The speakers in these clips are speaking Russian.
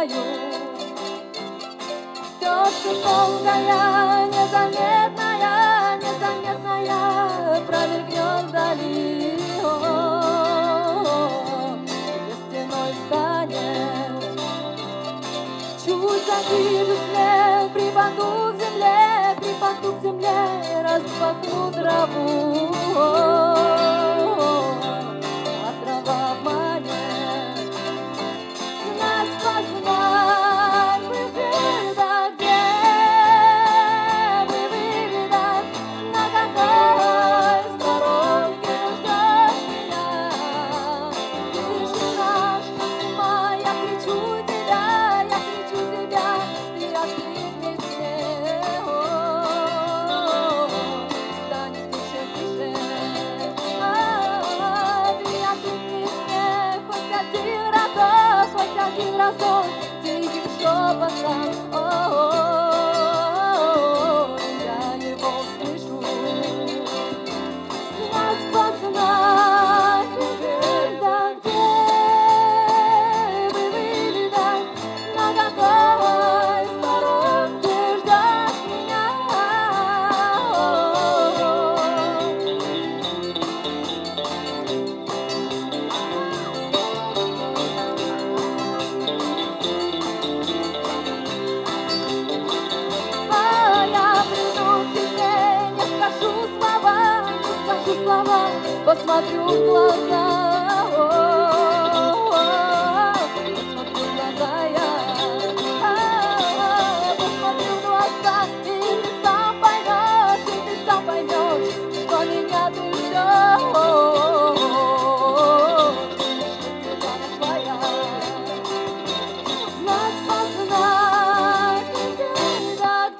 знаю. Все, что долгая, незаметная, незаметная, промелькнет вдали. И стеной станет. Чуть завижу след, припаду к земле, распахну траву. А трава манит. Знать, познать, выведать, где выведать, на какой сторонке ждать меня. Тишина, что зима, я кричу тебя, ты откликнись мне. Станет тише, тише, ты откликнись мне, хоть один разок, тихим шепотом, я его слышу. Знать, познать, выведать, где выведать, на какой сторонке ждать меня. Я приду к тебе, не скажу слова, посмотрю в глаза, посмотрю в глаза я, посмотрю в глаза, и ты сам поймешь, что меня ты ждешь, что тебя нашла я. Знать, познать, выведать,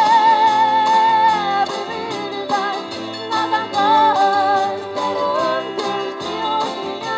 где выведать, на какой сторонке ждет меня.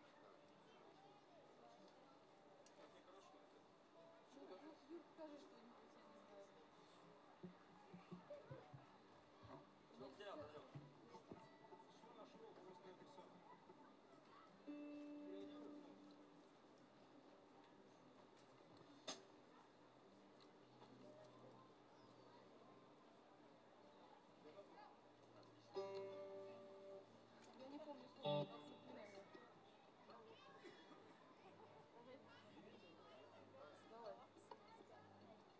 Кажется,